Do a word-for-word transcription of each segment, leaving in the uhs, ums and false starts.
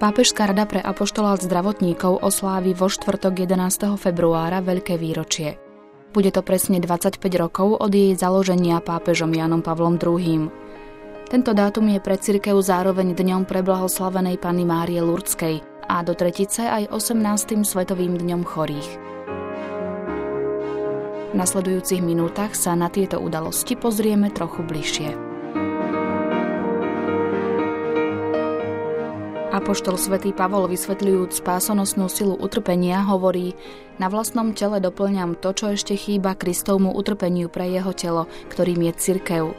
Pápežská rada pre apoštolát zdravotníkov oslávi vo štvrtok jedenásteho februára veľké výročie. Bude to presne dvadsaťpäť rokov od jej založenia pápežom Jánom Pavlom druhým. Tento dátum je pre cirkev zároveň dňom preblahoslavenej Panny Márie Lurdskej a do tretice aj osemnástym svetovým dňom chorých. V nasledujúcich minútach sa na tieto udalosti pozrieme trochu bližšie. Apoštol svätý Pavol, vysvetľujúc spásonosnú silu utrpenia, hovorí: na vlastnom tele doplňam to, čo ešte chýba Kristovmu utrpeniu pre jeho telo, ktorým je cirkev.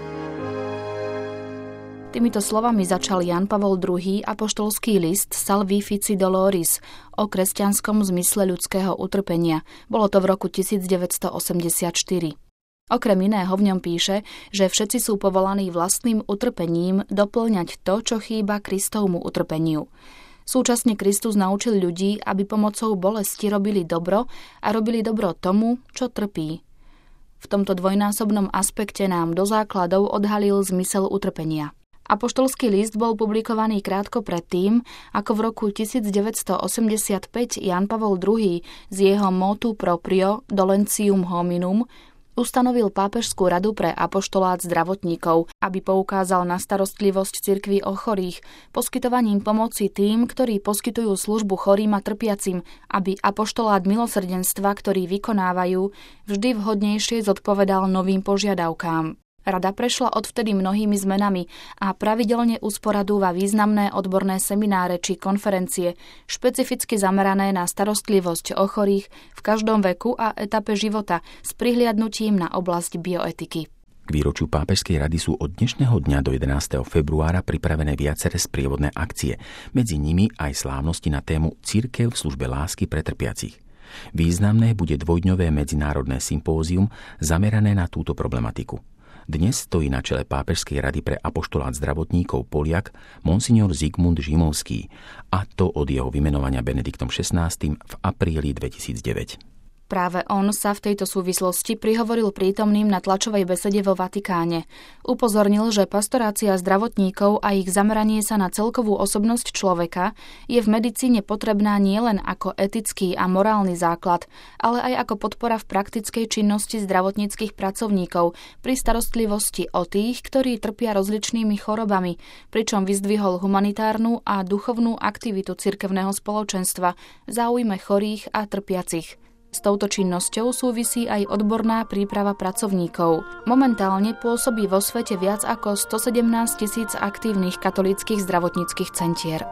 Týmito slovami začal Ján Pavol druhý. apoštolský list Salvifici Doloris o kresťanskom zmysle ľudského utrpenia. Bolo to v roku devätnásťstoosemdesiatštyri. Okrem iného v ňom píše, že všetci sú povolaní vlastným utrpením doplňať to, čo chýba Kristovmu utrpeniu. Súčasne Kristus naučil ľudí, aby pomocou bolesti robili dobro a robili dobro tomu, čo trpí. V tomto dvojnásobnom aspekte nám do základov odhalil zmysel utrpenia. Apoštolský list bol publikovaný krátko predtým, ako v roku devätnásťstoosemdesiatpäť Ján Pavol druhý. z jeho motu proprio Dolentium hominum ustanovil pápežskú radu pre apoštolát zdravotníkov, aby poukázal na starostlivosť cirkvi o chorých, poskytovaním pomoci tým, ktorí poskytujú službu chorým a trpiacim, aby apoštolát milosrdenstva, ktorý vykonávajú, vždy vhodnejšie zodpovedal novým požiadavkám. Rada prešla odvtedy mnohými zmenami a pravidelne usporadúva významné odborné semináre či konferencie, špecificky zamerané na starostlivosť o chorých v každom veku a etape života s prihliadnutím na oblasť bioetiky. K výročiu Pápežskej rady sú od dnešného dňa do jedenásteho februára pripravené viaceré sprievodné akcie, medzi nimi aj slávnosti na tému Cirkev v službe lásky pre trpiacich. Významné bude dvojdňové medzinárodné sympózium zamerané na túto problematiku. Dnes stojí na čele Pápežskej rady pre apoštolát zdravotníkov Poliak monsignor Zigmund Žimovský, a to od jeho vymenovania Benediktom šestnástym v apríli dvetisícdeväť. Práve on sa v tejto súvislosti prihovoril prítomným na tlačovej besede vo Vatikáne. Upozornil, že pastorácia zdravotníkov a ich zameranie sa na celkovú osobnosť človeka je v medicíne potrebná nielen ako etický a morálny základ, ale aj ako podpora v praktickej činnosti zdravotníckych pracovníkov pri starostlivosti o tých, ktorí trpia rozličnými chorobami, pričom vyzdvihol humanitárnu a duchovnú aktivitu cirkevného spoločenstva v záujme chorých a trpiacich. S touto činnosťou súvisí aj odborná príprava pracovníkov. Momentálne pôsobí vo svete viac ako stosedemnásť tisíc aktívnych katolíckych zdravotníckych centier.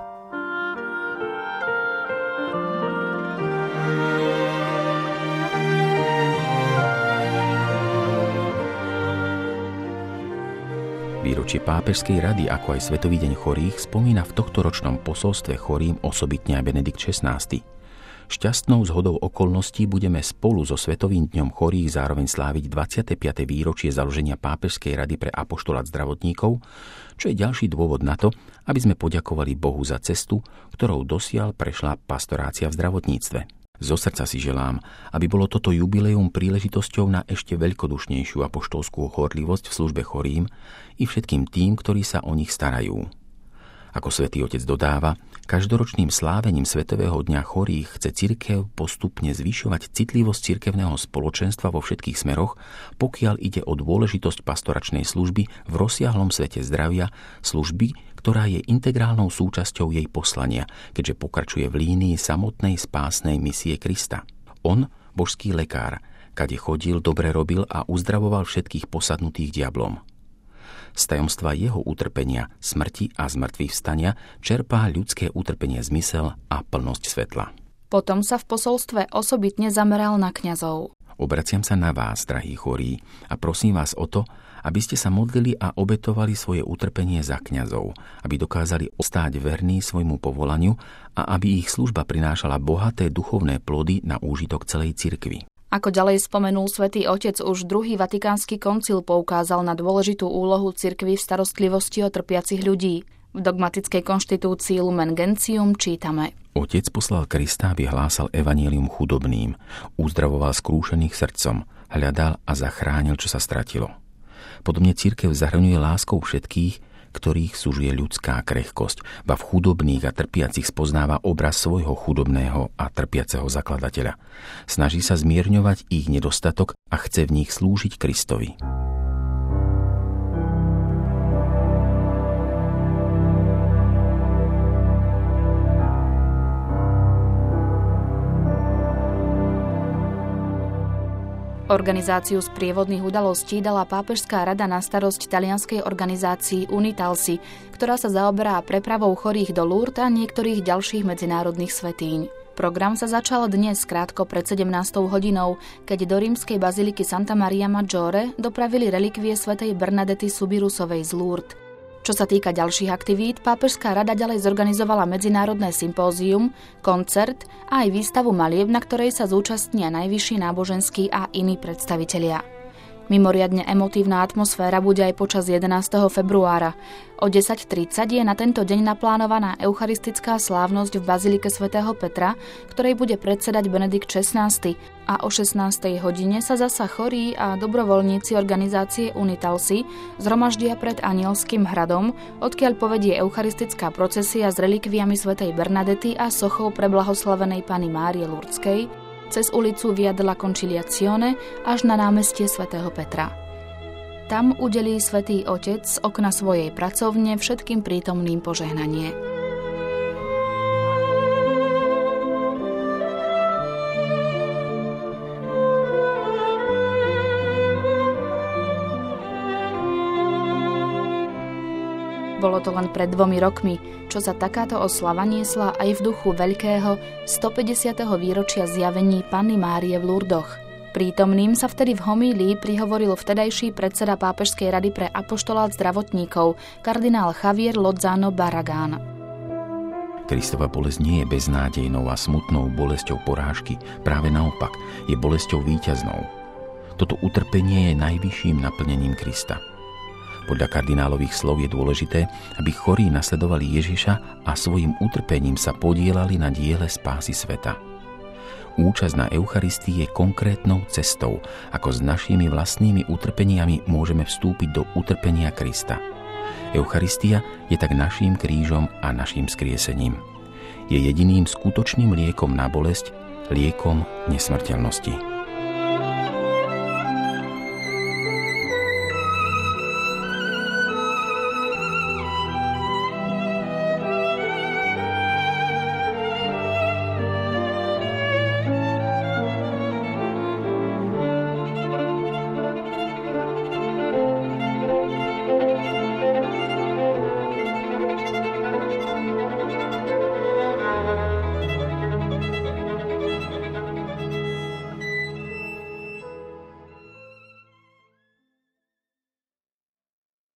Výročie Pápežskej rady, ako aj Svetový deň chorých, spomína v tohtoročnom posolstve chorým osobitne aj Benedikt šestnásty. Šťastnou zhodou okolností budeme spolu so Svetovým dňom chorých zároveň sláviť dvadsiate piate výročie založenia Pápežskej rady pre apoštolát zdravotníkov, čo je ďalší dôvod na to, aby sme poďakovali Bohu za cestu, ktorou dosiaľ prešla pastorácia v zdravotníctve. Zo srdca si želám, aby bolo toto jubileum príležitosťou na ešte veľkodušnejšiu apoštolskú horlivosť v službe chorým i všetkým tým, ktorí sa o nich starajú. Ako Svätý Otec dodáva, každoročným slávením Svetového dňa chorých chce cirkev postupne zvyšovať citlivosť cirkevného spoločenstva vo všetkých smeroch, pokiaľ ide o dôležitosť pastoračnej služby v rozsiahlom svete zdravia, služby, ktorá je integrálnou súčasťou jej poslania, keďže pokračuje v línii samotnej spásnej misie Krista. On, božský lekár, kade chodil, dobre robil a uzdravoval všetkých posadnutých diablom. Z tajomstva jeho utrpenia, smrti a zmrtvých vstania čerpá ľudské utrpenie zmysel a plnosť svetla. Potom sa v posolstve osobitne zameral na kňazov. Obraciam sa na vás, drahí chorí, a prosím vás o to, aby ste sa modlili a obetovali svoje utrpenie za kňazov, aby dokázali ostáť verní svojmu povolaniu a aby ich služba prinášala bohaté duchovné plody na úžitok celej cirkvi. Ako ďalej spomenul Svätý Otec, už druhý vatikánsky koncil poukázal na dôležitú úlohu cirkvi v starostlivosti o trpiacich ľudí. V dogmatickej konštitúcii Lumen Gentium čítame: Otec poslal Krista, aby hlásal evanjelium chudobným, uzdravoval skrúšených srdcom, hľadal a zachránil, čo sa stratilo. Podobne cirkev zahrňuje láskou všetkých, ktorých sužuje ľudská krehkosť, ba v chudobných a trpiacich spoznáva obraz svojho chudobného a trpiaceho zakladateľa. Snaží sa zmierňovať ich nedostatok a chce v nich slúžiť Kristovi. Organizáciu sprievodných udalostí dala pápežská rada na starosť talianskej organizácii Unitalsi, ktorá sa zaoberá prepravou chorých do Lourdes a niektorých ďalších medzinárodných svätýň. Program sa začal dnes krátko pred sedemnástou hodinou, keď do rímskej baziliky Santa Maria Maggiore dopravili relikvie svätej Bernadety Subirusovej z Lourdes. Čo sa týka ďalších aktivít, pápežská rada ďalej zorganizovala medzinárodné sympózium, koncert a aj výstavu malieb, na ktorej sa zúčastnia najvyšší náboženskí a iní predstavitelia. Mimoriadne emotívna atmosféra bude aj počas jedenásteho februára. O desať tridsať je na tento deň naplánovaná eucharistická slávnosť v bazilike svätého Petra, ktorej bude predsedať Benedikt šestnásty, a o šestnástej hodine sa zasa chorí a dobrovoľníci organizácie Unitalsi zhromaždia pred Anielským hradom, odkiaľ povedie eucharistická procesia s relikviami svätej Bernadety a sochou preblahoslavenej Panny Márie Lurdskej cez ulicu Via della Conciliazione až na námestie svätého Petra. Tam udelí svätý Otec z okna svojej pracovne všetkým prítomným požehnanie. Bolo to len pred dvomi rokmi, čo sa takáto oslava niesla aj v duchu veľkého stopäťdesiateho výročia zjavení Panny Márie v Lurdoch. Prítomným sa vtedy v homílii prihovoril vtedajší predseda Pápežskej rady pre apoštolát zdravotníkov, kardinál Javier Lozano Barragán. Kristova bolesť nie je beznádejnou a smutnou bolesťou porážky, práve naopak, je bolesťou víťaznou. Toto utrpenie je najvyšším naplnením Krista. Podľa kardinálových slov je dôležité, aby chorí nasledovali Ježiša a svojim utrpením sa podielali na diele spásy sveta. Účasť na Eucharistii je konkrétnou cestou, ako s našimi vlastnými utrpeniami môžeme vstúpiť do utrpenia Krista. Eucharistia je tak naším krížom a naším skriesením. Je jediným skutočným liekom na bolesť, liekom nesmrteľnosti.